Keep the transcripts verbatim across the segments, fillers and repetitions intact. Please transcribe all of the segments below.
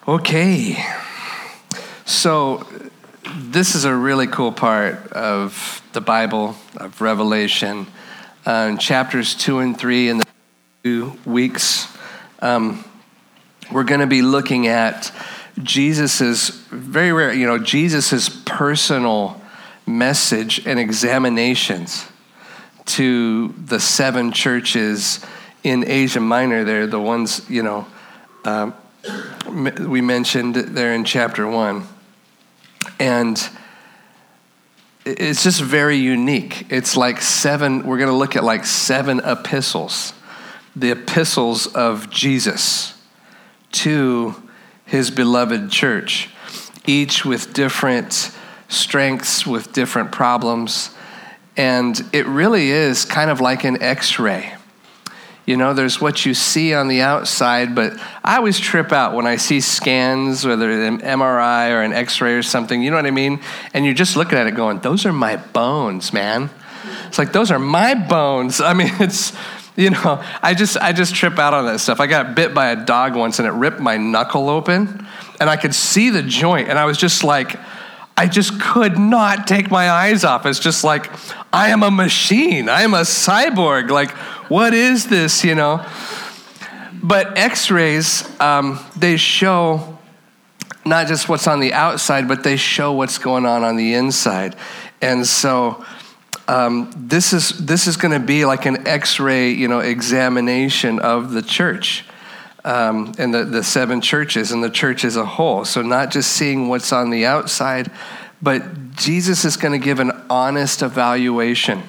Okay, so this is a really cool part of the Bible, of Revelation. Uh, in chapters two and three in the two weeks, um, we're going to be looking at Jesus's very rare, you know, Jesus's personal message and examinations to the seven churches in Asia Minor. They're the ones, you know, um, we mentioned there in chapter one. And it's just very unique. It's like seven, we're going to look at like seven epistles, the epistles of Jesus to his beloved church, each with different strengths, with different problems. And it really is kind of like an X-ray. You know, there's what you see on the outside, but I always trip out when I see scans, whether an M R I or an X-ray or something, you know what I mean? And you're just looking at it going, those are my bones, man. It's like, those are my bones. I mean, it's, you know, I just I just trip out on that stuff. I got bit by a dog once and it ripped my knuckle open and I could see the joint and I was just like, I just could not take my eyes off. It's just like, I am a machine. I am a cyborg. Like, what is this, you know? But X-rays, um, they show not just what's on the outside, but they show what's going on on the inside. And so um, this is this is going to be like an X-ray, you know, examination of the church. Um, and the, the seven churches and the church as a whole. So not just seeing what's on the outside, but Jesus is going to give an honest evaluation.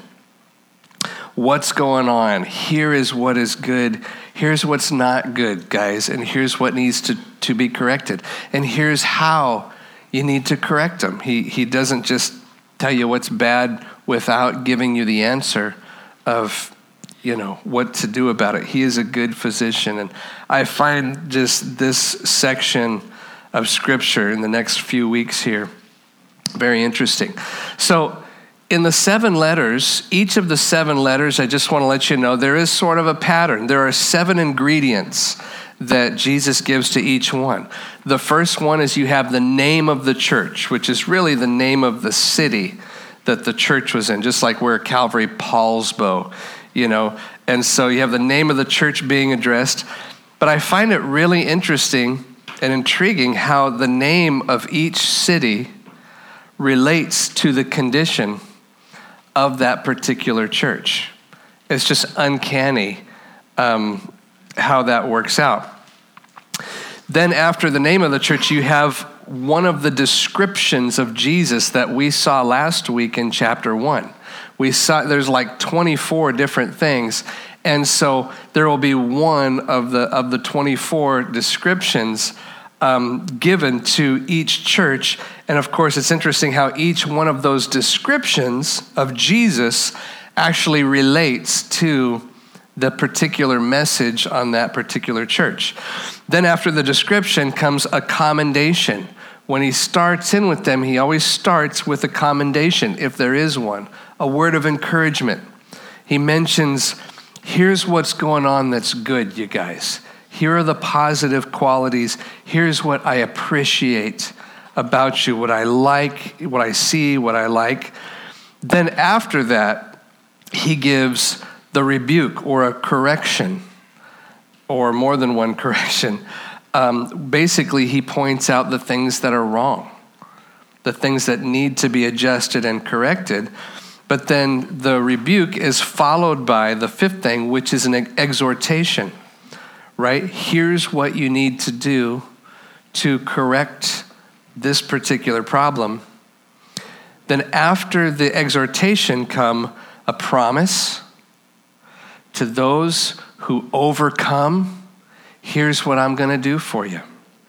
What's going on? Here is what is good. Here's what's not good, guys. And here's what needs to, to be corrected. And here's how you need to correct them. He, he doesn't just tell you what's bad without giving you the answer of, you know, what to do about it. He is a good physician. And I find just this section of scripture in the next few weeks here very interesting. So in the seven letters, each of the seven letters, I just want to let you know, there is sort of a pattern. There are seven ingredients that Jesus gives to each one. The first one is you have the name of the church, which is really the name of the city that the church was in, just like we're Calvary Paulsbo. You know, and so you have the name of the church being addressed. But I find it really interesting and intriguing how the name of each city relates to the condition of that particular church. It's just uncanny um, how that works out. Then after the name of the church, you have one of the descriptions of Jesus that we saw last week in chapter one. We saw there's like twenty-four different things. And so there will be one of the of the twenty-four descriptions um, given to each church. And of course, it's interesting how each one of those descriptions of Jesus actually relates to the particular message on that particular church. Then after the description comes a commendation. When he starts in with them, he always starts with a commendation, if there is one, a word of encouragement. He mentions, here's what's going on that's good, you guys. Here are the positive qualities. Here's what I appreciate about you, what I like, what I see, what I like. Then after that, he gives the rebuke or a correction, or more than one correction. Um, basically, he points out the things that are wrong, the things that need to be adjusted and corrected. But then the rebuke is followed by the fifth thing, which is an exhortation, right? Here's what you need to do to correct this particular problem. Then after the exhortation come a promise to those who overcome. Here's what I'm going to do for you.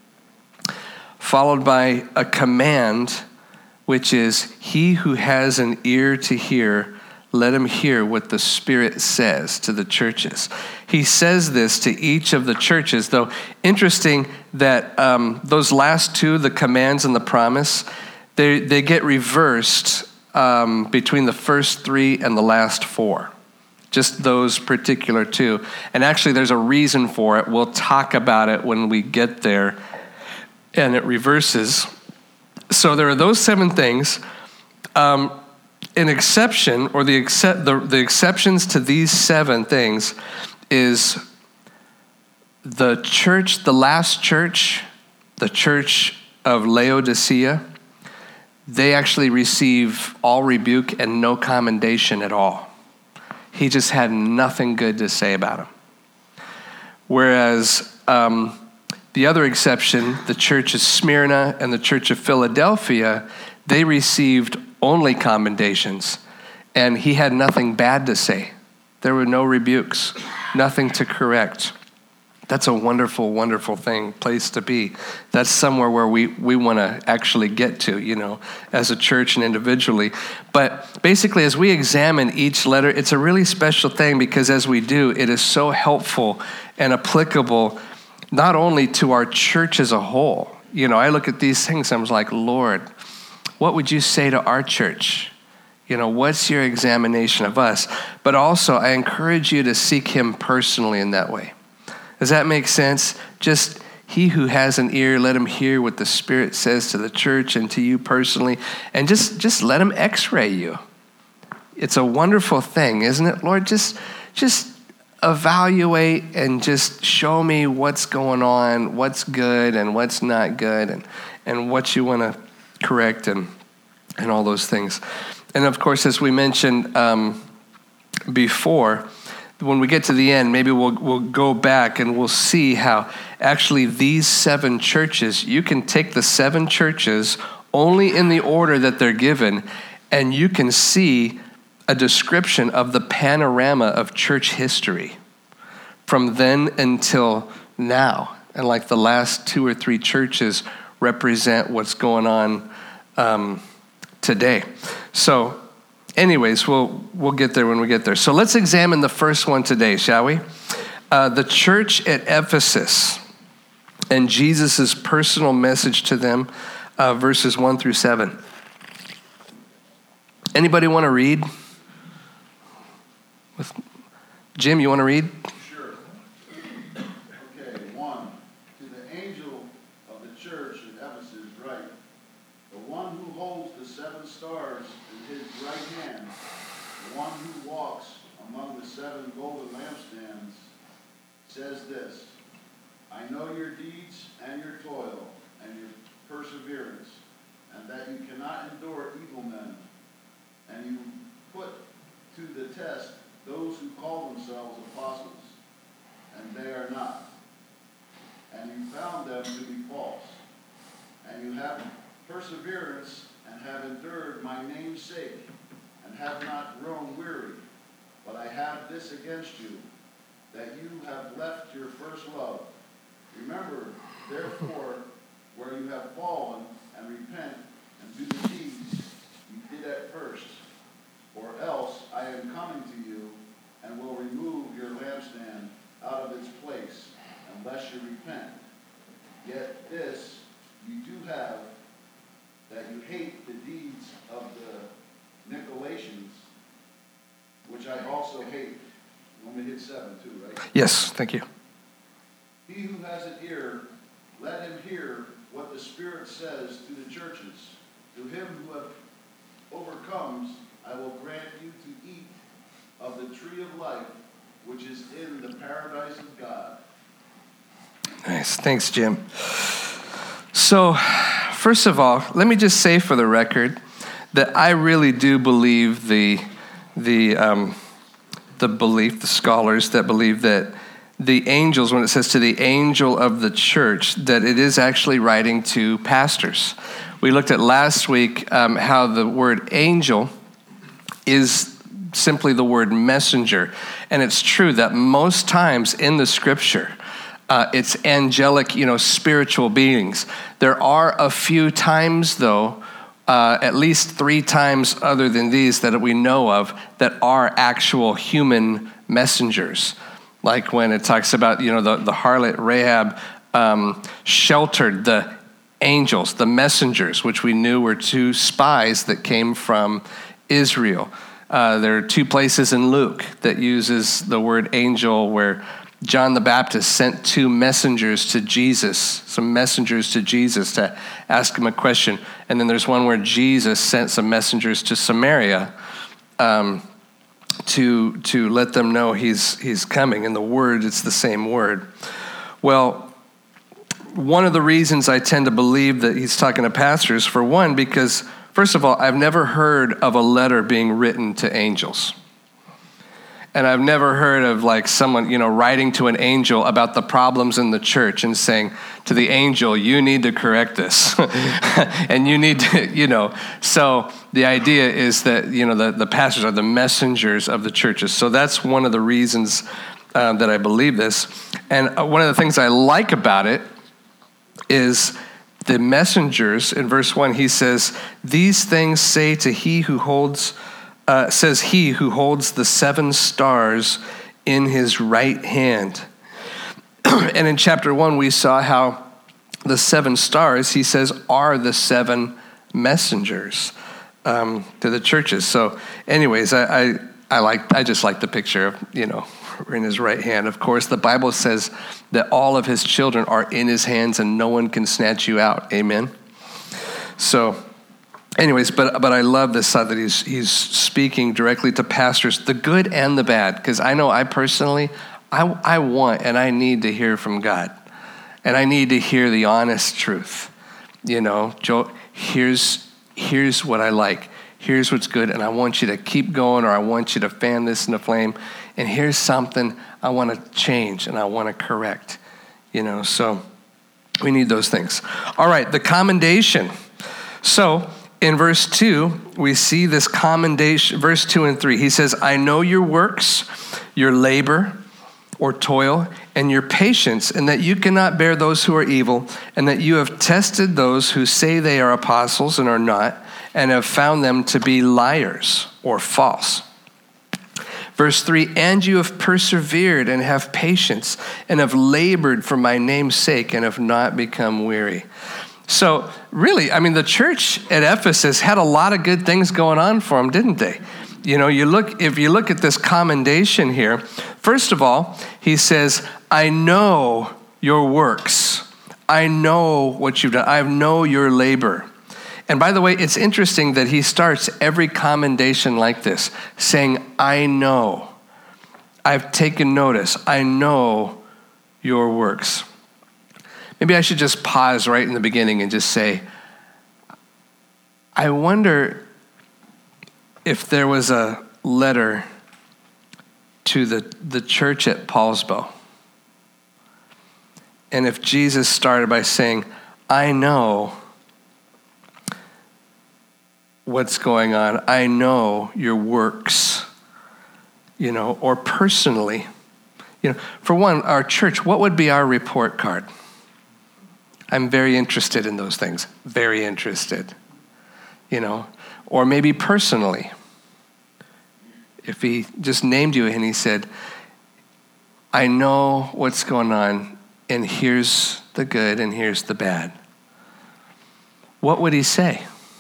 Followed by a command, which is, he who has an ear to hear, let him hear what the Spirit says to the churches. He says this to each of the churches, though interesting that um, those last two, the commands and the promise, they, they get reversed um, between the first three and the last four. Just those particular two. And actually, there's a reason for it. We'll talk about it when we get there. and it reverses. So there are those seven things. Um, an exception, or the, except, the, the exceptions to these seven things is the church, the last church, the church of Laodicea. They actually receive all rebuke and no commendation at all. He just had nothing good to say about him. Whereas um, the other exception, the church of Smyrna and the church of Philadelphia, they received only commendations, and he had nothing bad to say. There were no rebukes, nothing to correct. That's a wonderful, wonderful thing, place to be. That's somewhere where we, we want to actually get to, you know, as a church and individually. But basically, as we examine each letter, it's a really special thing because as we do, it is so helpful and applicable not only to our church as a whole. You know, I look at these things, I'm like, Lord, what would you say to our church? You know, what's your examination of us? But also, I encourage you to seek him personally in that way. Does that make sense? Just he who has an ear, let him hear what the Spirit says to the church and to you personally, and just, just let him x-ray you. It's a wonderful thing, isn't it, Lord? Just, just evaluate and just show me what's going on, what's good and what's not good, and, and what you want to correct and, and all those things. And of course, as we mentioned um, before, when we get to the end, maybe we'll we'll go back and we'll see how actually these seven churches, you can take the seven churches only in the order that they're given, and you can see a description of the panorama of church history from then until now. And like the last two or three churches represent what's going on um, today. So anyways, we'll we'll get there when we get there. So let's examine the first one today, shall we? Uh, the church at Ephesus and Jesus' personal message to them, uh, verses one through seven. Anybody want to read? With Jim, you want to read? Sure. Okay, one. To the angel of the church at Ephesus write, the one who holds the seven stars in his right hand, the one who walks among the seven golden lampstands, says this, I know your deeds and your toil and your perseverance, and that you cannot endure evil men, and you put to the test those who call themselves apostles, and they are not, and you found them to be false, and you have perseverance and have endured my name's sake, and have not grown weary. But I have this against you, that you have left your first love. Remember, therefore, where you have fallen, and repent, and do the deeds you did at first. Or else I am coming to you, and will remove your lampstand out of its place, unless you repent. Yet this you do have, that you hate the deeds of the Nicolaitans, which I also hate. You want me to hit seven too, right? Yes, thank you. He who has an ear, let him hear what the Spirit says to the churches. To him who have overcomes, I will grant you to eat of the tree of life, which is in the paradise of God. Nice. Thanks, Jim. So, first of all, let me just say for the record that I really do believe the the um, the belief, the scholars that believe that the angels, when it says to the angel of the church, that it is actually writing to pastors. We looked at last week um, how the word angel is simply the word messenger. And it's true that most times in the scripture, uh, it's angelic, you know, spiritual beings. There are a few times, though, uh, at least three times other than these that we know of, that are actual human messengers. Like when it talks about, you know, the, the harlot Rahab um, sheltered the angels, the messengers, which we knew were two spies that came from Israel. Uh, there are two places in Luke that uses the word angel where John the Baptist sent two messengers to Jesus, some messengers to Jesus to ask him a question. And then there's one where Jesus sent some messengers to Samaria um, to to let them know he's he's coming. And the word, it's the same word. Well, one of the reasons I tend to believe that he's talking to pastors, for one, because first of all, I've never heard of a letter being written to angels. And I've never heard of like someone, you know, writing to an angel about the problems in the church and saying to the angel, you need to correct this. And you need to, you know, so the idea is that, you know, the, the pastors are the messengers of the churches. So that's one of the reasons uh, that I believe this. And one of the things I like about it is the messengers. In verse one, he says, these things say to he who holds, uh, says he who holds the seven stars in his right hand. And in chapter one, we saw how the seven stars, he says, are the seven messengers um, to the churches. So anyways, I, I, I like, I just like the picture of, you know, in his right hand. Of course, the Bible says that all of his children are in his hands and no one can snatch you out. Amen. So anyways, but but I love this thought that he's he's speaking directly to pastors, the good and the bad, because I know I personally, I, I want and I need to hear from God. And I need to hear the honest truth. You know, Joe, here's here's what I like. Here's what's good, and I want you to keep going, or I want you to fan this in the flame. And here's something I want to change and I want to correct. You know, so we need those things. All right, the commendation. So in verse two, we see this commendation, verse two and three. He says, I know your works, your labor or toil, and your patience, and that you cannot bear those who are evil, and that you have tested those who say they are apostles and are not, and have found them to be liars or false. Verse three, and you have persevered and have patience and have labored for my name's sake and have not become weary. So really, I mean, the church at Ephesus had a lot of good things going on for them, didn't they? You know, you look, if you look at this commendation here, first of all, he says, I know your works. I know what you've done. I know your labor. And by the way, it's interesting that he starts every commendation like this, saying, I know. I've taken notice. I know your works. Maybe I should just pause right in the beginning and just say, I wonder if there was a letter to the, the church at Paulsbo. And if Jesus started by saying, I know what's going on. I know your works, you know, or personally. You know, for one, our church, what would be our report card? I'm very interested in those things. Very interested. You know, or maybe personally. If he just named you and he said, I know what's going on, and here's the good and here's the bad. What would he say?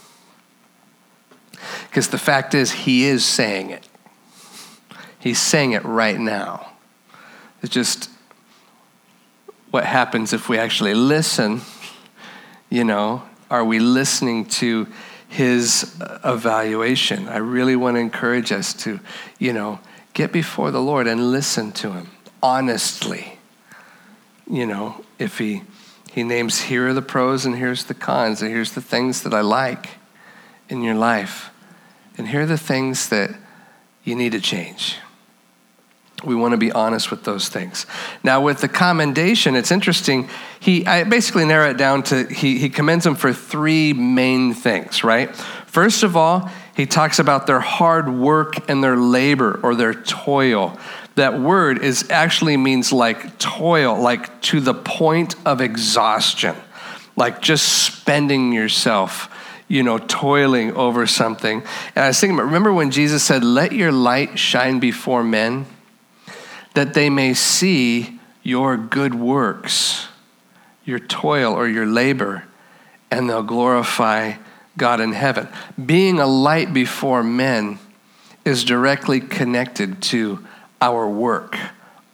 Because the fact is, he is saying it. He's saying it right now. It's just what happens if we actually listen. You know, are we listening to his evaluation? I really want to encourage us to, you know, get before the Lord and listen to him honestly. You know, if he he names, here are the pros and here's the cons, and here's the things that I like in your life. And here are the things that you need to change. We want to be honest with those things. Now, with the commendation, it's interesting. He I basically narrow it down to, he, he commends them for three main things, right? First of all, he talks about their hard work and their labor or their toil. That word is actually means like toil, like to the point of exhaustion, like just spending yourself, you know, toiling over something. And I was thinking about, remember when Jesus said, let your light shine before men, that they may see your good works, your toil or your labor, and they'll glorify God in heaven. Being a light before men is directly connected to our work,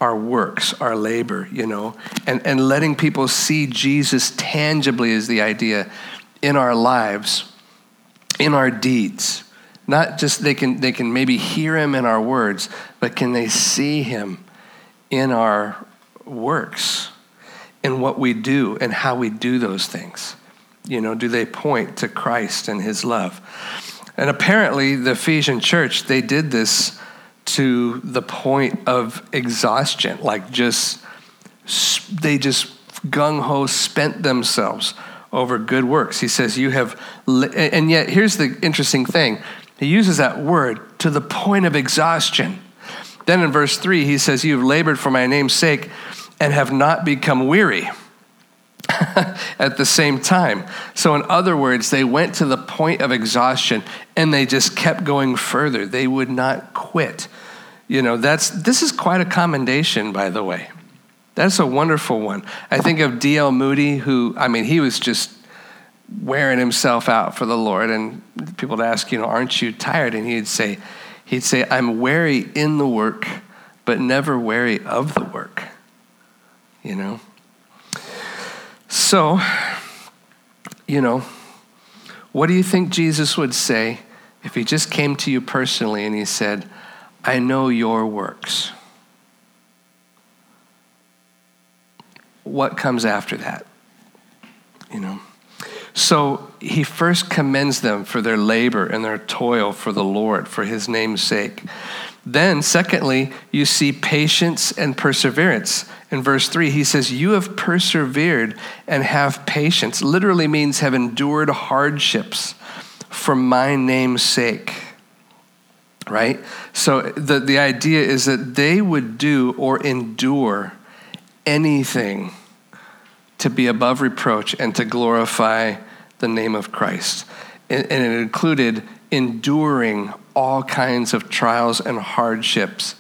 our works, our labor, you know, and, and letting people see Jesus tangibly is the idea in our lives, in our deeds. Not just they can they can maybe hear him in our words, but can they see him in our works, in what we do and how we do those things? You know, do they point to Christ and his love? And apparently the Ephesian church, they did this to the point of exhaustion, like just, they just gung-ho spent themselves over good works. He says, you have, and yet here's the interesting thing. He uses that word, to the point of exhaustion. Then in verse three, he says, you have labored for my name's sake and have not become weary at the same time. So in other words, they went to the point of exhaustion and they just kept going further. They would not quit. You know, that's this is quite a commendation, by the way. That's a wonderful one. I think of D L Moody, who, I mean, he was just wearing himself out for the Lord. And people would ask, you know, aren't you tired? And he'd say, he'd say, I'm weary in the work, but never weary of the work. You know? So, you know, what do you think Jesus would say if he just came to you personally and he said, I know your works? What comes after that? You know? So he first commends them for their labor and their toil for the Lord, for his name's sake. Then, secondly, you see patience and perseverance. In verse three, he says, you have persevered and have patience. Literally means have endured hardships for my name's sake. Right? So the, the idea is that they would do or endure anything to be above reproach and to glorify the name of Christ. And, and it included enduring all kinds of trials and hardships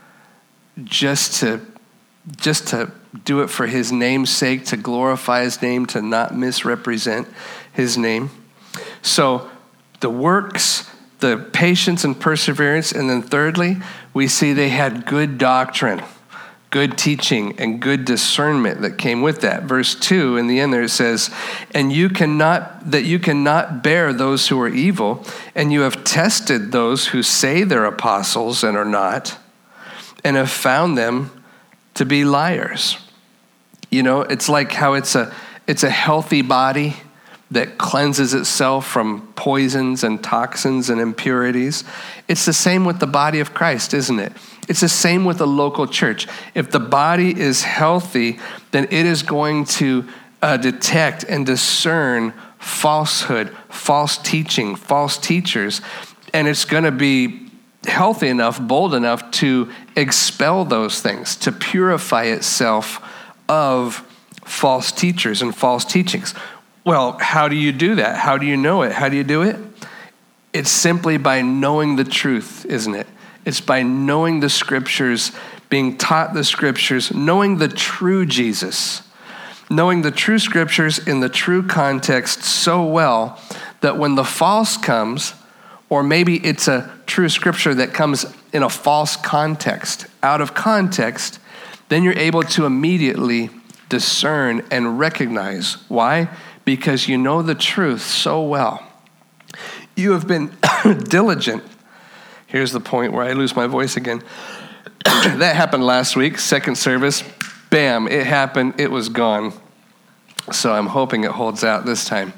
just to just to do it for his name's sake, to glorify his name, to not misrepresent his name. So the works, the patience and perseverance, and then thirdly, we see they had good doctrine, good teaching, and good discernment that came with that. Verse two, in the end there it says, and you cannot, that you cannot bear those who are evil, and you have tested those who say they're apostles and are not, and have found them to be liars. You know, it's like how it's a it's a healthy body that cleanses itself from poisons and toxins and impurities. It's the same with the body of Christ, isn't it? It's the same with the local church. If the body is healthy, then it is going to uh, detect and discern falsehood, false teaching, false teachers, and it's going to be healthy enough, bold enough to expel those things, to purify itself of false teachers and false teachings. Well, how do you do that? How do you know it? How do you do it? It's simply by knowing the truth, isn't it? It's by knowing the scriptures, being taught the scriptures, knowing the true Jesus, knowing the true scriptures in the true context so well that when the false comes, or maybe it's a true scripture that comes in a false context, out of context, then you're able to immediately discern and recognize. Why? Because you know the truth so well. You have been diligent. Here's the point where I lose my voice again. That happened last week, second service. Bam, it happened. It was gone. So I'm hoping it holds out this time.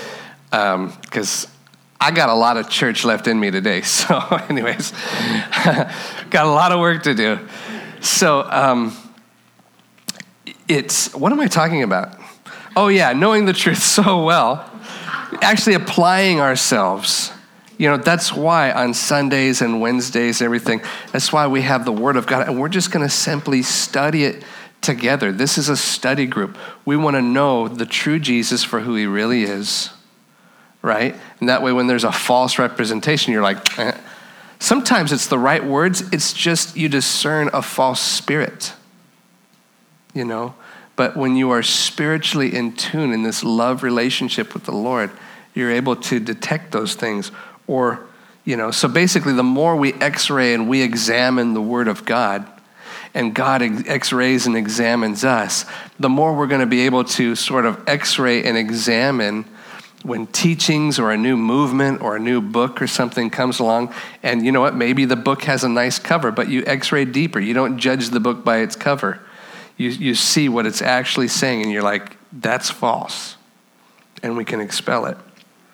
Because um, I got a lot of church left in me today. So anyways, got a lot of work to do. So um, it's, what am I talking about? Oh yeah, knowing the truth so well, actually applying ourselves. You know, that's why on Sundays and Wednesdays and everything, that's why we have the Word of God, and we're just going to simply study it together. This is a study group. We want to know the true Jesus for who he really is, right? And that way when there's a false representation, you're like, eh. Sometimes it's the right words, it's just you discern a false spirit, you know? But when you are spiritually in tune in this love relationship with the Lord, you're able to detect those things. Or, you know, so basically the more we x-ray and we examine the Word of God, and God x-rays and examines us, the more we're going to be able to sort of x-ray and examine when teachings or a new movement or a new book or something comes along. And you know what? Maybe the book has a nice cover, but you x-ray deeper. You don't judge the book by its cover. You, you see what it's actually saying, and you're like, that's false. And we can expel it.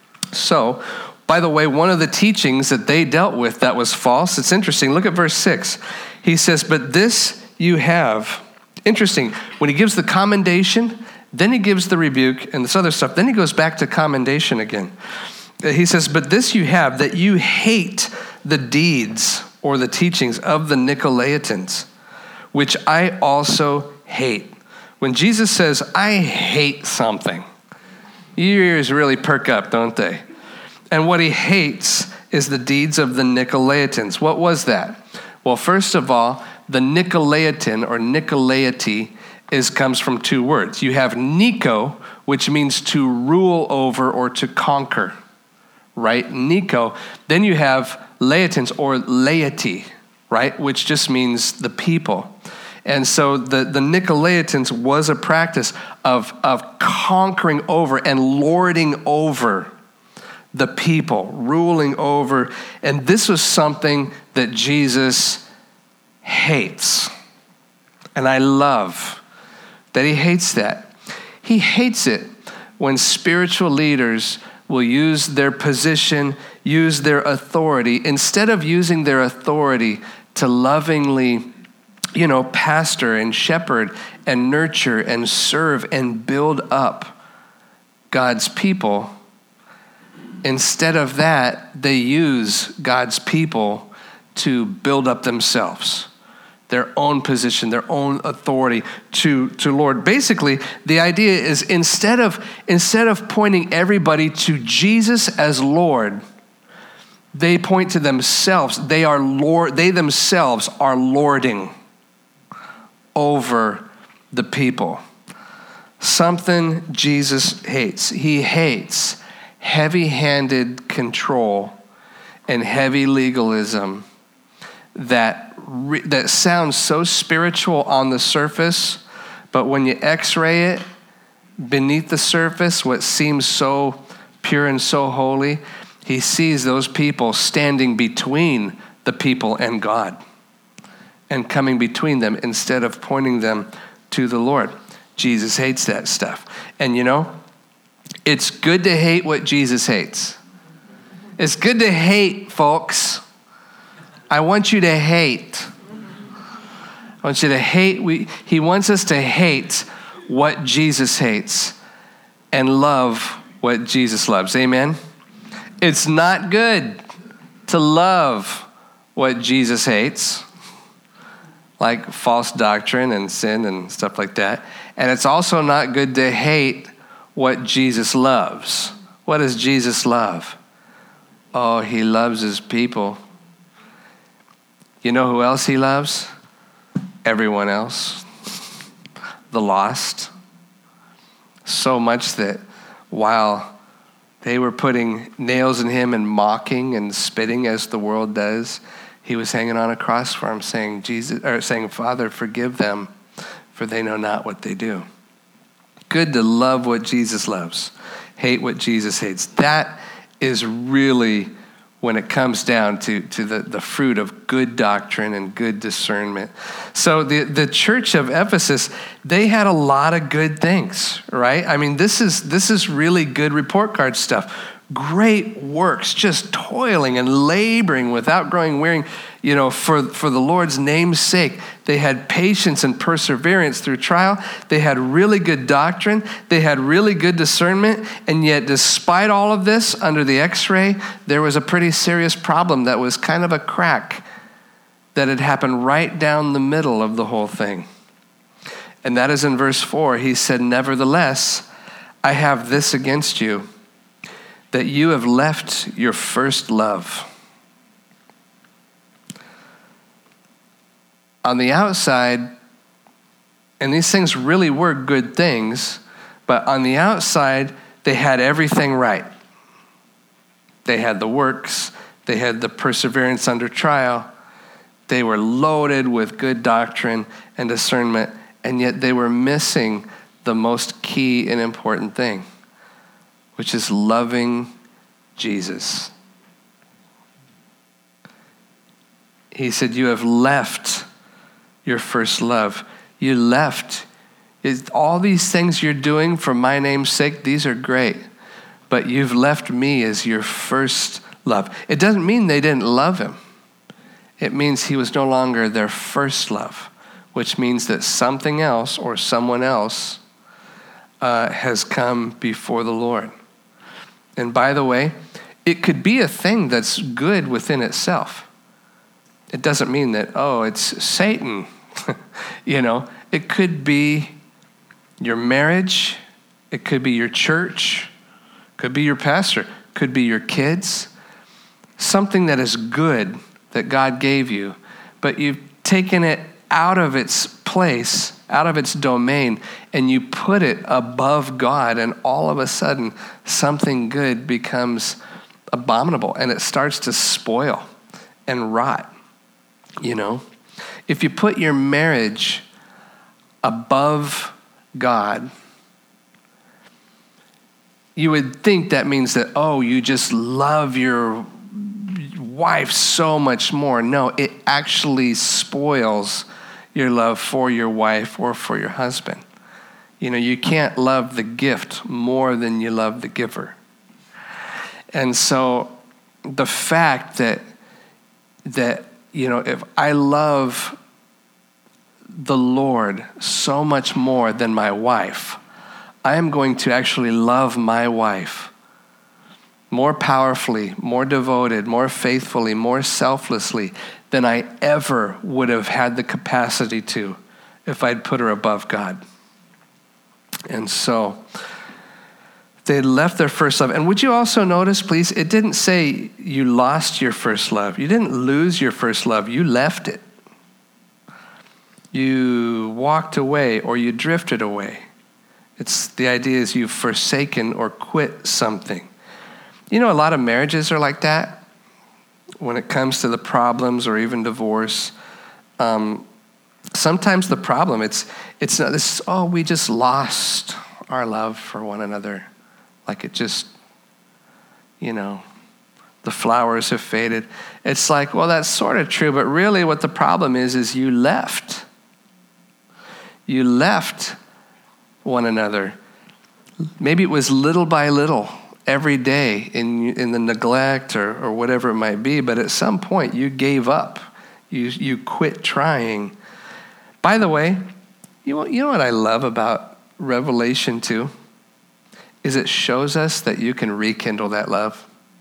So, by the way, one of the teachings that they dealt with that was false, it's interesting. Look at verse six. He says, but this you have. Interesting. When he gives the commendation, then he gives the rebuke and this other stuff. Then he goes back to commendation again. He says, but this you have, that you hate the deeds or the teachings of the Nicolaitans, which I also hate. When Jesus says, I hate something, your ears really perk up, don't they? And what he hates is the deeds of the Nicolaitans. What was that? Well, first of all, the Nicolaitan or Nicolaity is comes from two words. You have Nico, which means to rule over or to conquer, right? Nico. Then you have Laitans or laity, right? Which just means the people. And so the, the Nicolaitans was a practice of, of conquering over and lording over the people, ruling over. And this was something that Jesus hates. And I love that he hates that. He hates it when spiritual leaders will use their position, use their authority, instead of using their authority to lovingly, you know, pastor and shepherd and nurture and serve and build up God's people. Instead of that, they use God's people to build up themselves, their own position, their own authority to, to Lord. Basically, the idea is instead of, instead of pointing everybody to Jesus as Lord, they point to themselves. They are Lord, they themselves are lording over the people. Something Jesus hates. He hates heavy-handed control and heavy legalism that re- that sounds so spiritual on the surface, but when you x-ray it, beneath the surface, what seems so pure and so holy, he sees those people standing between the people and God and coming between them instead of pointing them to the Lord. Jesus hates that stuff. And you know, it's good to hate what Jesus hates. It's good to hate, folks. I want you to hate. I want you to hate. We, he wants us to hate what Jesus hates and love what Jesus loves. Amen? It's not good to love what Jesus hates, like false doctrine and sin and stuff like that. And it's also not good to hate what Jesus loves. What does Jesus love? Oh, he loves his people. You know who else he loves? Everyone else. The lost. So much that while they were putting nails in him and mocking and spitting as the world does, he was hanging on a cross for him, saying, "Jesus," or saying, "Father, forgive them, for they know not what they do." Good to love what Jesus loves, hate what Jesus hates. That is really, when it comes down to, to the, the fruit of good doctrine and good discernment. So the, the church of Ephesus, they had a lot of good things, right? I mean, this is this is really good report card stuff. Great works, just toiling and laboring without growing weary, you know, for, for the Lord's name's sake. They had patience and perseverance through trial. They had really good doctrine. They had really good discernment. And yet, despite all of this, under the x-ray, there was a pretty serious problem that was kind of a crack that had happened right down the middle of the whole thing. And that is in verse four. He said, "Nevertheless, I have this against you, that you have left your first love." On the outside, and these things really were good things, but on the outside, they had everything right. They had the works, they had the perseverance under trial, They were loaded with good doctrine and discernment, and yet they were missing the most key and important thing, which is loving Jesus. He said, you have left your first love. You left. It's, all these things you're doing for my name's sake, these are great. But you've left me as your first love. It doesn't mean they didn't love him. It means he was no longer their first love, which means that something else or someone else uh, has come before the Lord. And by the way, it could be a thing that's good within itself. It doesn't mean that, oh, it's Satan. You know, it could be your marriage. It could be your church. Could be your pastor. Could be your kids. Something that is good that God gave you, but you've taken it out of its place, out of its domain, and you put it above God, and all of a sudden, something good becomes abominable, and it starts to spoil and rot, you know? If you put your marriage above God, you would think that means that, oh, you just love your wife so much more. No, it actually spoils your love for your wife or for your husband. You know, you can't love the gift more than you love the giver. And so the fact that, that you know, if I love the Lord so much more than my wife, I am going to actually love my wife more powerfully, more devoted, more faithfully, more selflessly than I ever would have had the capacity to if I'd put her above God. And so they had left their first love. And would you also notice, please, it didn't say you lost your first love. You didn't lose your first love. You left it. You walked away or you drifted away. It's the idea is you've forsaken or quit something. You know, a lot of marriages are like that when it comes to the problems or even divorce. Um, sometimes the problem, it's it's not this, oh, we just lost our love for one another. Like it just, you know, the flowers have faded. It's like, well, that's sort of true, but really what the problem is, is you left. You left one another. Maybe it was little by little, every day in in the neglect or, or whatever it might be, but at some point you gave up. You you quit trying. By the way, you know, you know what I love about Revelation two? Is it shows us that you can rekindle that love.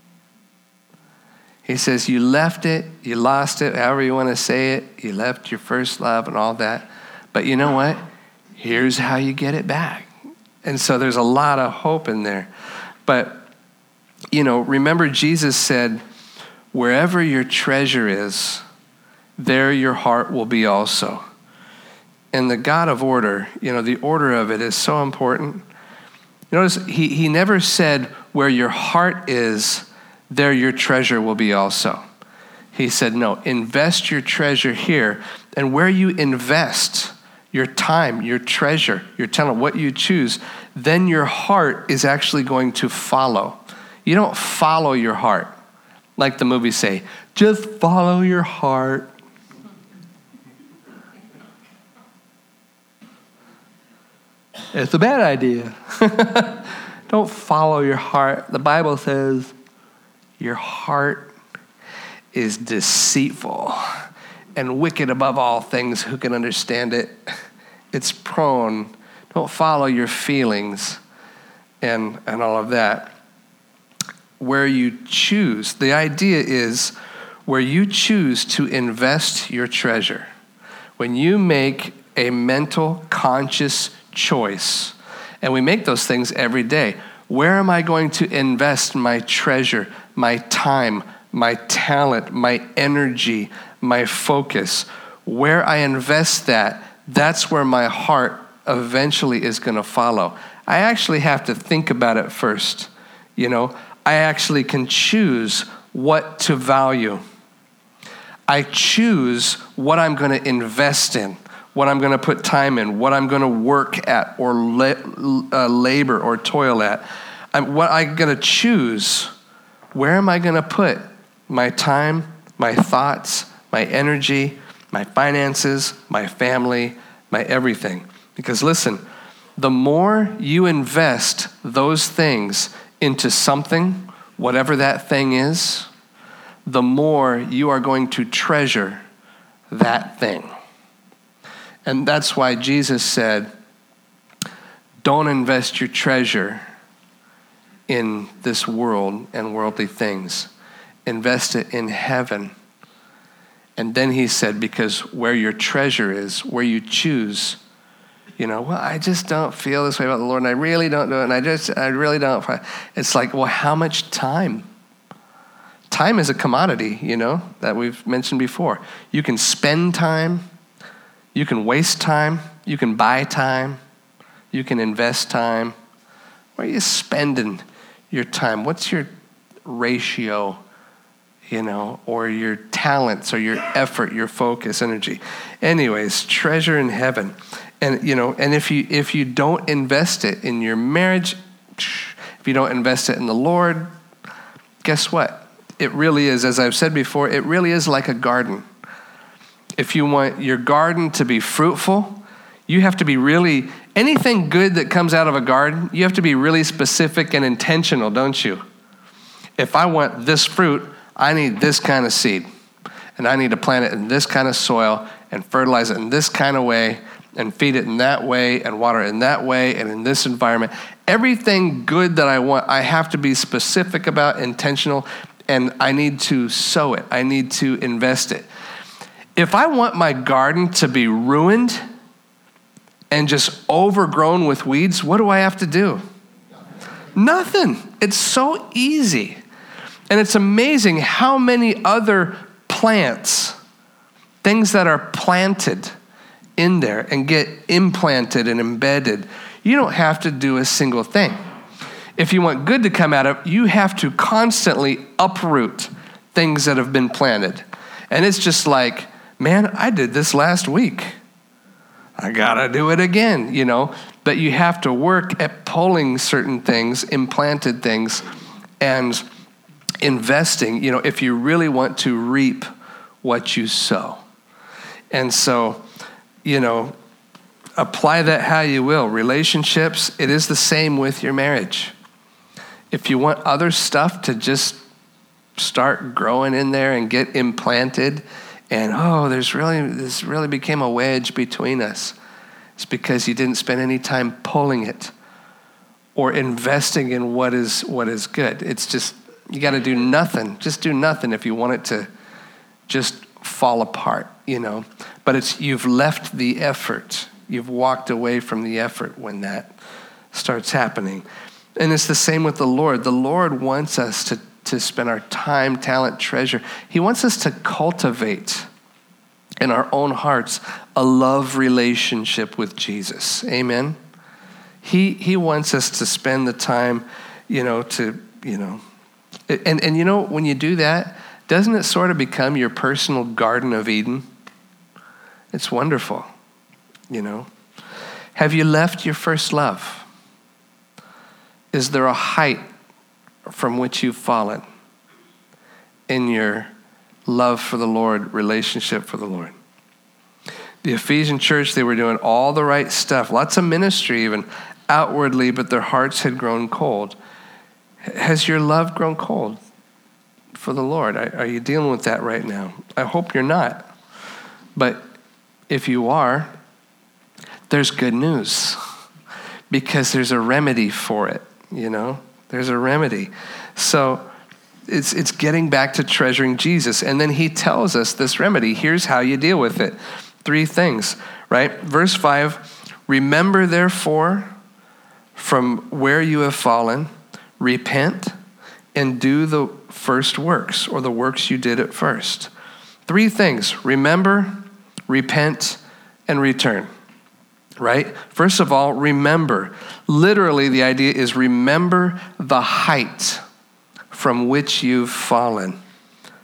He says you left it, you lost it, however you want to say it, you left your first love and all that. But you know what? Here's how you get it back. And so there's a lot of hope in there. But, you know, remember Jesus said, wherever your treasure is, there your heart will be also. And the God of order, you know, the order of it is so important. Notice he, he never said, where your heart is, there your treasure will be also. He said, no, invest your treasure here. And where you invest your time, your treasure, your talent, what you choose, then your heart is actually going to follow. You don't follow your heart. Like the movies say, just follow your heart. It's a bad idea. Don't follow your heart. The Bible says your heart is deceitful and wicked above all things. Who can understand it? It's prone. Don't follow your feelings and, and all of that. Where you choose, the idea is where you choose to invest your treasure. When you make a mental, conscious choice, and we make those things every day. Where am I going to invest my treasure, my time, my talent, my energy, my focus? Where I invest that, that's where my heart eventually is going to follow. I actually have to think about it first. You know, I actually can choose what to value. I choose what I'm going to invest in, what I'm going to put time in, what I'm going to work at or la- uh, labor or toil at. I'm, what I'm going to choose, where am I going to put my time, my thoughts, my energy, my finances, my family, my everything. Because listen, the more you invest those things into something, whatever that thing is, the more you are going to treasure that thing. And that's why Jesus said, don't invest your treasure in this world and worldly things. Invest it in heaven. And then he said, because where your treasure is, where you choose, you know, well, I just don't feel this way about the Lord, and I really don't do it, and I just, I really don't. It's like, well, how much time? Time is a commodity, you know, that we've mentioned before. You can spend time, you can waste time, you can buy time, you can invest time. Where are you spending your time? What's your ratio, you know, or your talents or your effort, your focus, energy? Anyways, treasure in heaven. And, you know, and if you if you don't invest it in your marriage, if you don't invest it in the Lord, guess what? It really is, as I've said before, it really is like a garden. If you want your garden to be fruitful, you have to be really, anything good that comes out of a garden, you have to be really specific and intentional, don't you? If I want this fruit, I need this kind of seed. And I need to plant it in this kind of soil and fertilize it in this kind of way and feed it in that way and water it in that way and in this environment. Everything good that I want, I have to be specific about, intentional, and I need to sow it. I need to invest it. If I want my garden to be ruined and just overgrown with weeds, what do I have to do? Nothing. It's so easy. And it's amazing how many other plants, things that are planted in there and get implanted and embedded, you don't have to do a single thing. If you want good to come out of it, you have to constantly uproot things that have been planted. And it's just like, man, I did this last week. I gotta do it again, you know. But you have to work at pulling certain things, implanted things, and investing, you know, if you really want to reap what you sow. And so, you know, apply that how you will. Relationships, it is the same with your marriage. If you want other stuff to just start growing in there and get implanted, and oh, there's really, this really became a wedge between us, it's because you didn't spend any time pulling it or investing in what is what is good. It's just, you got to do nothing. Just do nothing if you want it to just fall apart, you know. But it's, you've left the effort. You've walked away from the effort when that starts happening. And it's the same with the Lord. The Lord wants us to, to spend our time, talent, treasure. He wants us to cultivate in our own hearts a love relationship with Jesus. Amen? He he wants us to spend the time, you know, to, you know. And, and you know, when you do that, doesn't it sort of become your personal Garden of Eden? It's wonderful, you know. Have you left your first love? Is there a height from which you've fallen in your love for the Lord, relationship for the Lord? The Ephesian church, they were doing all the right stuff, lots of ministry even outwardly, but their hearts had grown cold. Has your love grown cold for the Lord? Are you dealing with that right now? I hope you're not. But if you are, there's good news because there's a remedy for it, you know? There's a remedy. So it's it's getting back to treasuring Jesus. And then he tells us this remedy. Here's how you deal with it. Three things, right? Verse five, remember therefore from where you have fallen, repent and do the first works, or the works you did at first. Three things: remember, repent, and return. Right? First of all, remember. Literally, the idea is remember the height from which you've fallen.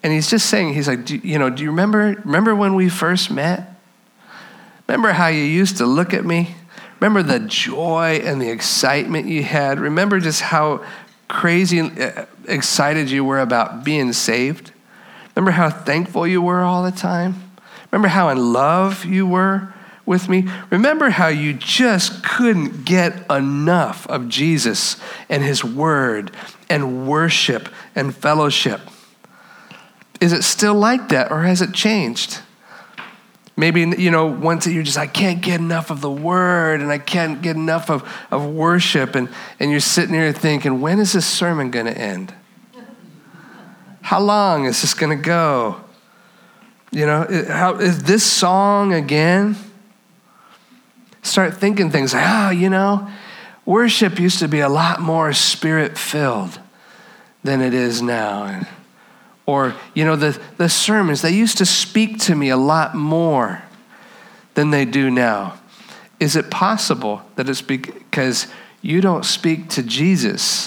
And he's just saying, he's like, do, you know, do you remember, remember when we first met? Remember how you used to look at me? Remember the joy and the excitement you had? Remember just how crazy excited you were about being saved? Remember how thankful you were all the time? Remember how in love you were with me? Remember how you just couldn't get enough of Jesus and his word and worship and fellowship? Is it still like that, or has it changed? Maybe, you know, once you're just, I can't get enough of the word, and I can't get enough of, of worship, and, and you're sitting here thinking, when is this sermon going to end? How long is this going to go? You know, how, is this song again? Start thinking things like, oh, you know, worship used to be a lot more spirit-filled than it is now. And, Or, you know, the, the sermons, they used to speak to me a lot more than they do now. Is it possible that it's because you don't speak to Jesus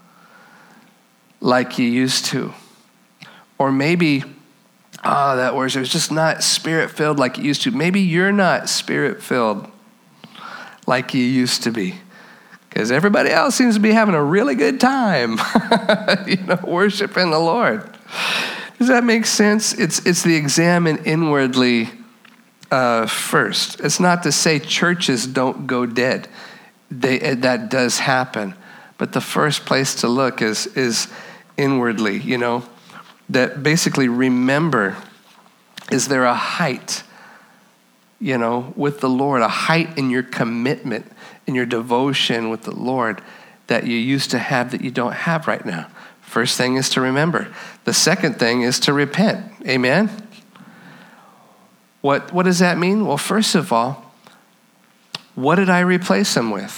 like you used to? Or maybe, oh, that worship is just not spirit-filled like it used to. Maybe you're not spirit-filled like you used to be, because everybody else seems to be having a really good time, you know, worshiping the Lord. Does that make sense? It's it's the examine inwardly uh, first. It's not to say churches don't go dead. They, that does happen. But the first place to look is is inwardly, you know, that basically remember, is there a height, you know, with the Lord, a height in your commitment, in your devotion with the Lord that you used to have that you don't have right now? First thing is to remember. The second thing is to repent. Amen? What, what does that mean? Well, first of all, what did I replace them with?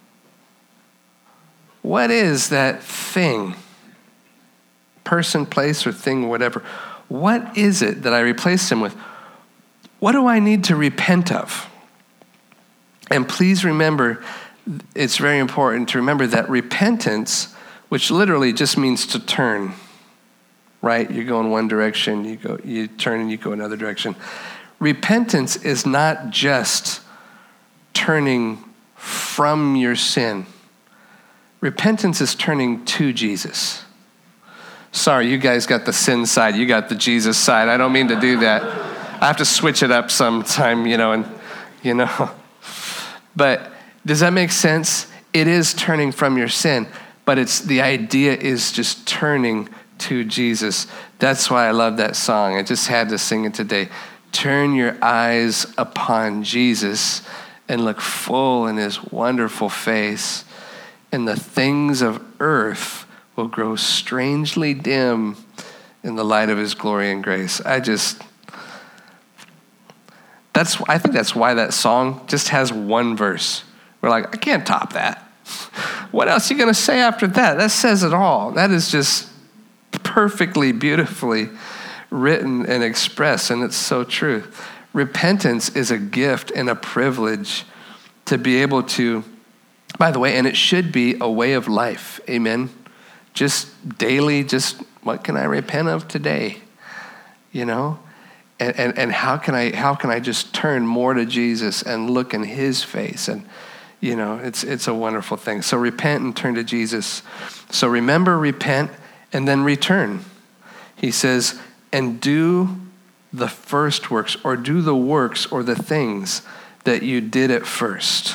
What is that thing? Person, place, or thing, whatever. What is it that I replaced them with? What do I need to repent of? And please remember, it's very important to remember that repentance, which literally just means to turn, right? You go in one direction, you go, you turn and you go another direction. Repentance is not just turning from your sin. Repentance is turning to Jesus. Sorry, you guys got the sin side, you got the Jesus side. I don't mean to do that. I have to switch it up sometime, you know, and, you know. But does that make sense? It is turning from your sin. But it's the idea is just turning to Jesus. That's why I love that song. I just had to sing it today. Turn your eyes upon Jesus and look full in his wonderful face, and the things of earth will grow strangely dim in the light of his glory and grace. I just, that's, I think that's why that song just has one verse. We're like, I can't top that. What else are you going to say after that? That says it all. That is just perfectly, beautifully written and expressed, and it's so true. Repentance is a gift and a privilege to be able to, by the way, and it should be a way of life. Amen. Just daily, just what can I repent of today? You know? And, and and how can I how can I just turn more to Jesus and look in his face? And you know, it's it's a wonderful thing. So repent and turn to Jesus. So remember, repent, and then return. He says, and do the first works, or do the works or the things that you did at first.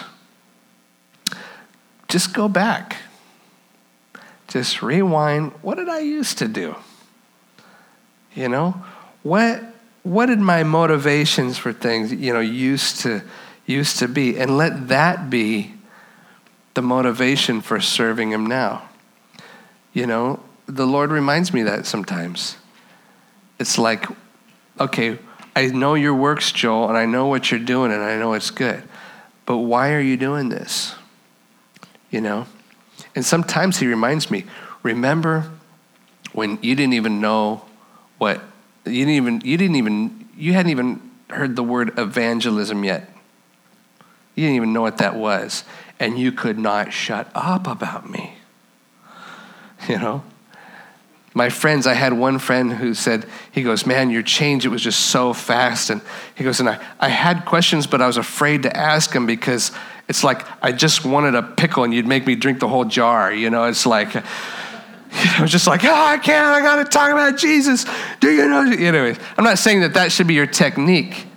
Just go back. Just rewind. What did I used to do? You know, what what did my motivations for things, you know, used to used to be? And let that be the motivation for serving him now. You know, the Lord reminds me that sometimes. It's like, okay, I know your works, Joel, and I know what you're doing, and I know it's good. But why are you doing this? You know? And sometimes he reminds me, remember when you didn't even know what, you didn't even, you didn't even, you hadn't even heard the word evangelism yet. You didn't even know what that was. And you could not shut up about me. You know? My friends, I had one friend who said, he goes, man, your change, it was just so fast. And he goes, and I, I had questions, but I was afraid to ask them because it's like I just wanted a pickle and you'd make me drink the whole jar. You know, it's like, you know, just like, oh, I can't, I got to talk about Jesus. Do you know? Anyways, I'm not saying that that should be your technique.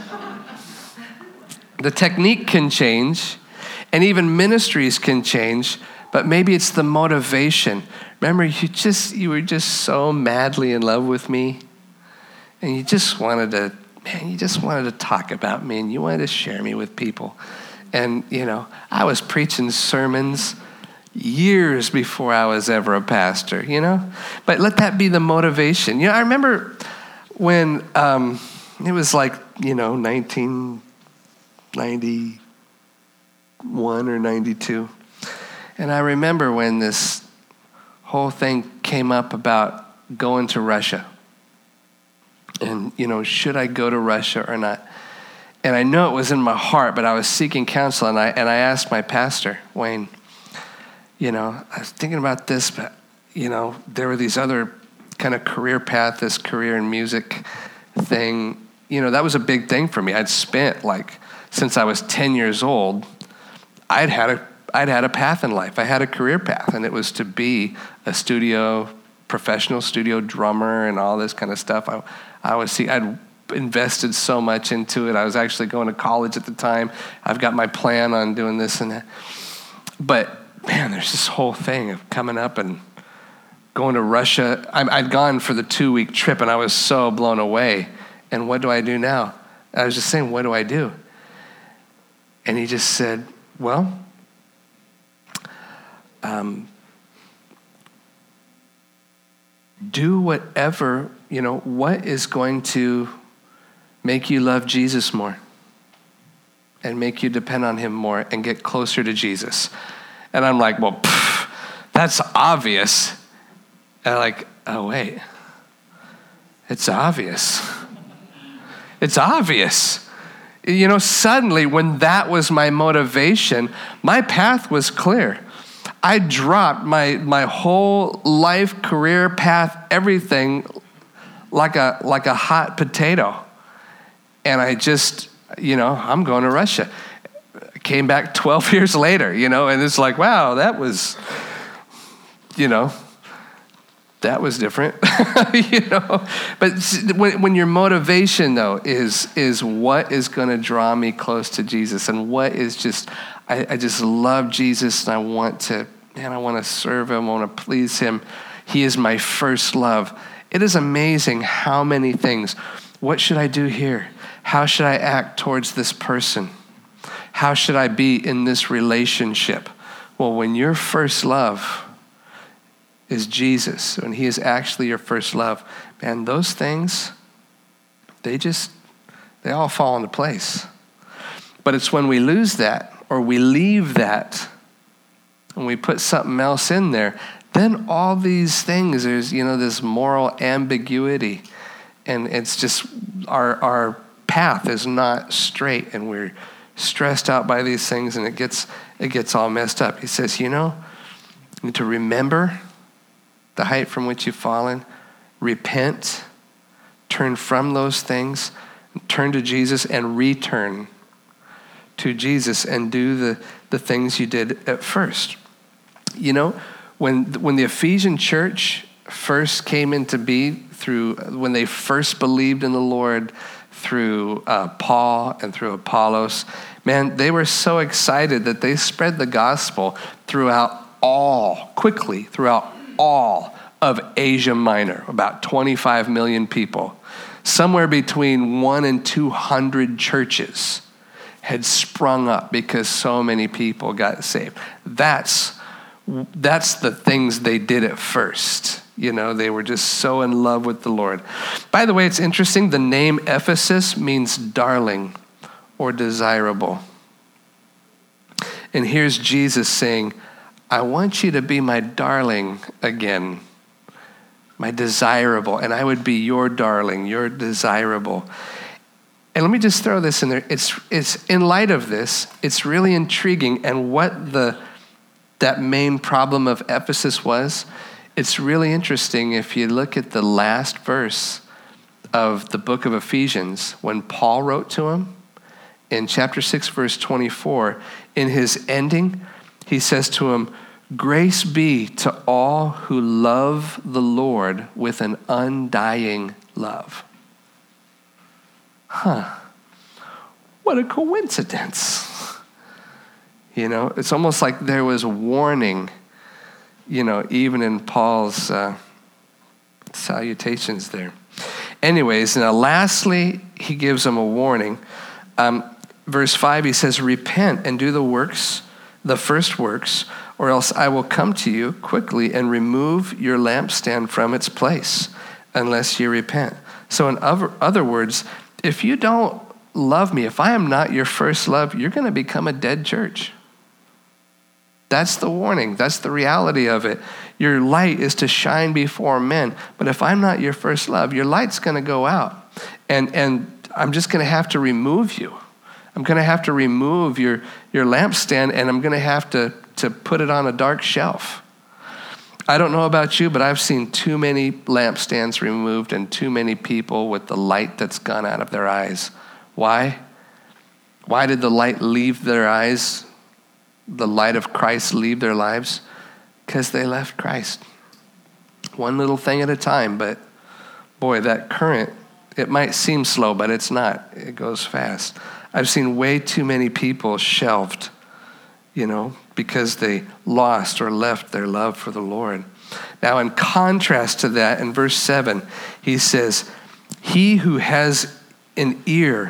The technique can change, and even ministries can change, but maybe it's the motivation. Remember, you just you were just so madly in love with me, and you just wanted to, man, you just wanted to talk about me, and you wanted to share me with people. And, you know, I was preaching sermons years before I was ever a pastor, you know? But let that be the motivation. You know, I remember when um, it was like, you know, nineteen ninety-one or ninety-two. And I remember when this whole thing came up about going to Russia. And, you know, should I go to Russia or not? And I know it was in my heart, but I was seeking counsel, and I and I asked my pastor, Wayne, you know, I was thinking about this, but, you know, there were these other kind of career path, this career in music thing. You know, that was a big thing for me. I'd spent, like, since I was ten years old, I'd had a I'd had a path in life. I had a career path, and it was to be a studio, professional studio drummer and all this kind of stuff. I, I was see, I'd invested so much into it. I was actually going to college at the time. I've got my plan on doing this and that. But, man, there's this whole thing of coming up and going to Russia. I, I'd gone for the two-week trip, and I was so blown away. And what do I do now? I was just saying, what do I do? And he just said, well, um, do whatever, you know, what is going to make you love Jesus more and make you depend on him more and get closer to Jesus. And I'm like, well, pff, that's obvious. And I'm like, oh, wait, it's obvious. It's obvious. You know, suddenly when that was my motivation, my path was clear. I dropped my my whole life, career path, everything like a like a hot potato. And I just, you know, I'm going to Russia. I came back twelve years later, you know, and it's like, wow, that was, you know, that was different, you know. But when, when your motivation, though, is is what is going to draw me close to Jesus, and what is just, I, I just love Jesus, and I want to, man, I want to serve him, I want to please him. He is my first love. It is amazing how many things. What should I do here? How should I act towards this person? How should I be in this relationship? Well, when your first love is Jesus, when he is actually your first love, man, those things, they just, they all fall into place. But it's when we lose that or we leave that and we put something else in there, then all these things, there's, you know, this moral ambiguity, and it's just our our path is not straight, and we're stressed out by these things, and it gets it gets all messed up. He says, you know, you need to remember the height from which you've fallen, repent, turn from those things, turn to Jesus, and return to Jesus and do the, the things you did at first. You know, when when the Ephesian church first came into being, through when they first believed in the Lord through uh, Paul and through Apollos, man, they were so excited that they spread the gospel throughout all, quickly, throughout all of Asia Minor, about twenty-five million people. Somewhere between one and two hundred churches had sprung up because so many people got saved. That's that's the things they did at first. You know, they were just so in love with the Lord. By the way, it's interesting. The name Ephesus means darling or desirable. And here's Jesus saying, I want you to be my darling again, my desirable, and I would be your darling, your desirable. And let me just throw this in there. It's it's in light of this, it's really intriguing. And what the that main problem of Ephesus was, it's really interesting if you look at the last verse of the book of Ephesians, when Paul wrote to him, in chapter six, verse twenty-four, in his ending, he says to him, grace be to all who love the Lord with an undying love. Huh. What a coincidence. You know, it's almost like there was warning, you know, even in Paul's uh, salutations there. Anyways, now lastly, he gives them a warning. Um, verse five, he says, repent and do the works, the first works, or else I will come to you quickly and remove your lampstand from its place, unless you repent. So in other, other words, if you don't love me, if I am not your first love, you're going to become a dead church. That's the warning. That's the reality of it. Your light is to shine before men. But if I'm not your first love, your light's going to go out. And and I'm just going to have to remove you. I'm going to have to remove your, your lampstand, and I'm going to have to, to put it on a dark shelf. I don't know about you, but I've seen too many lampstands removed and too many people with the light that's gone out of their eyes. Why? Why did the light leave their eyes? The light of Christ leave their lives? Because they left Christ. One little thing at a time, but boy, that current, it might seem slow, but it's not. It goes fast. I've seen way too many people shelved, you know, because they lost or left their love for the Lord. Now, in contrast to that, in verse seven, he says, he who has an ear,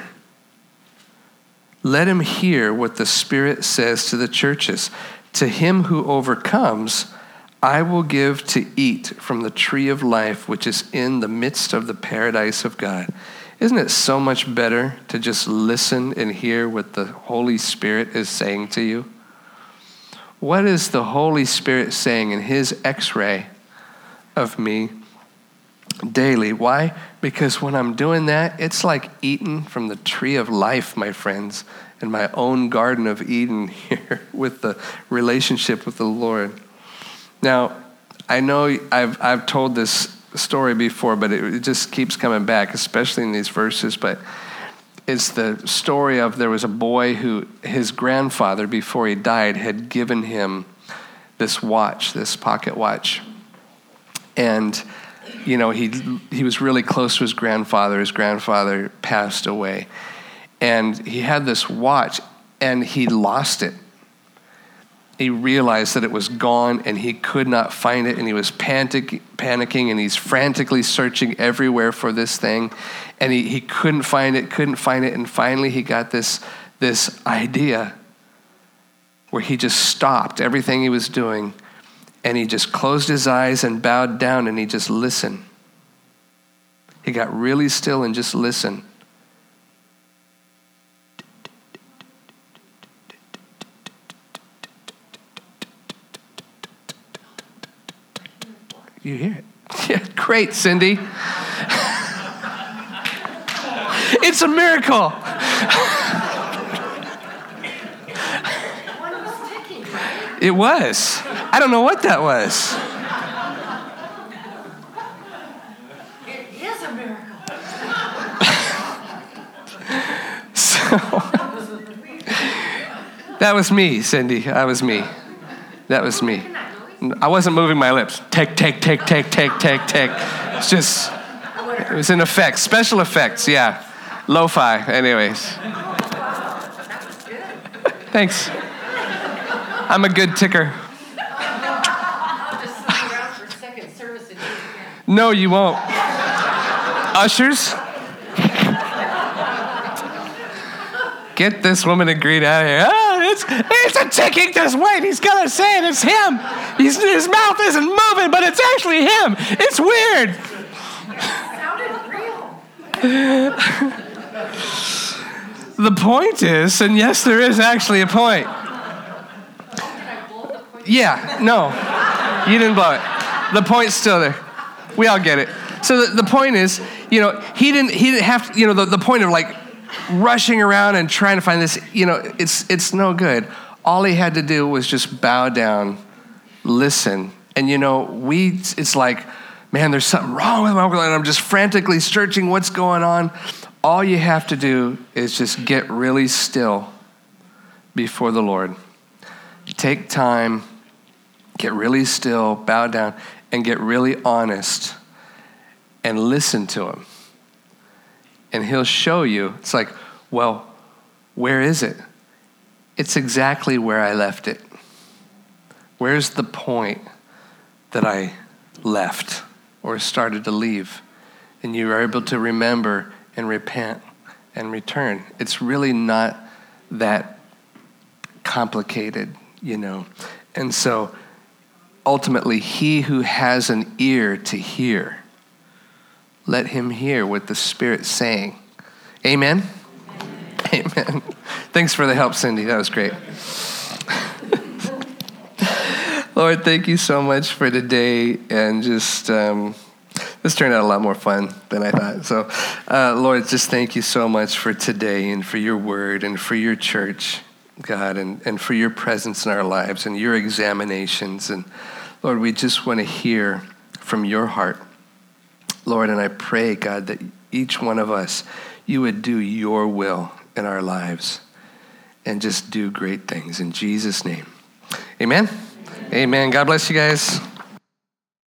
let him hear what the Spirit says to the churches. To him who overcomes, I will give to eat from the tree of life, which is in the midst of the paradise of God. Isn't it so much better to just listen and hear what the Holy Spirit is saying to you? What is the Holy Spirit saying in his x-ray of me daily? Why? Because when I'm doing that, it's like eating from the tree of life, my friends, in my own Garden of Eden here with the relationship with the Lord. Now, I know I've I've told this story before, but it, it just keeps coming back, especially in these verses. But it's the story of there was a boy who his grandfather, before he died, had given him this watch, this pocket watch. And, you know, he he was really close to his grandfather. His grandfather passed away. And he had this watch, and he lost it. He realized that it was gone, and he could not find it, and he was panic, panicking, and he's frantically searching everywhere for this thing, and he, he couldn't find it, couldn't find it, and finally he got this, this idea where he just stopped everything he was doing, and he just closed his eyes and bowed down, and he just listened. He got really still and just listened. You hear it? Yeah, great, Cindy. It's a miracle. One was ticking, right? It was. I don't know what that was. It is a miracle. So, that was me, Cindy. That was me. That was me. I wasn't moving my lips. Take, take, take, take, take, take, take. It's just, it was in effects, special effects, yeah. Lo-fi, anyways. That was good. Thanks. I'm a good ticker. I'll just sit around for second service and do it again. No, you won't. Ushers, get this woman and greet out of here. Oh, it's, it's a ticking. Just wait. He's going to say it. It's him. He's, his mouth isn't moving, but it's actually him. It's weird. It sounded real. The point is, and yes, there is actually a point. Did I blow the point? Yeah, no, you didn't blow it. The point's still there. We all get it. So the, the point is, you know, he didn't he didn't have to, you know, the, the point of like rushing around and trying to find this, you know, it's it's no good. All he had to do was just bow down, listen, And you know, we, it's like, man, there's something wrong with my uncle, and I'm just frantically searching what's going on. All you have to do is just get really still before the Lord. Take time, get really still, bow down, and get really honest and listen to him. And he'll show you. It's like, well, where is it? It's exactly where I left it. Where's the point that I left or started to leave? And you are able to remember and repent and return. It's really not that complicated, you know. And so ultimately, he who has an ear to hear, let him hear what the Spirit's saying. Amen? Amen. Amen. Thanks for the help, Cindy. That was great. Lord, thank you so much for today, and just um, this turned out a lot more fun than I thought. So, uh, Lord, just thank you so much for today and for your word and for your church, God, and, and for your presence in our lives and your examinations. And Lord, we just want to hear from your heart, Lord, and I pray, God, that each one of us, you would do your will in our lives and just do great things. In Jesus' name, amen. Amen. God bless you guys.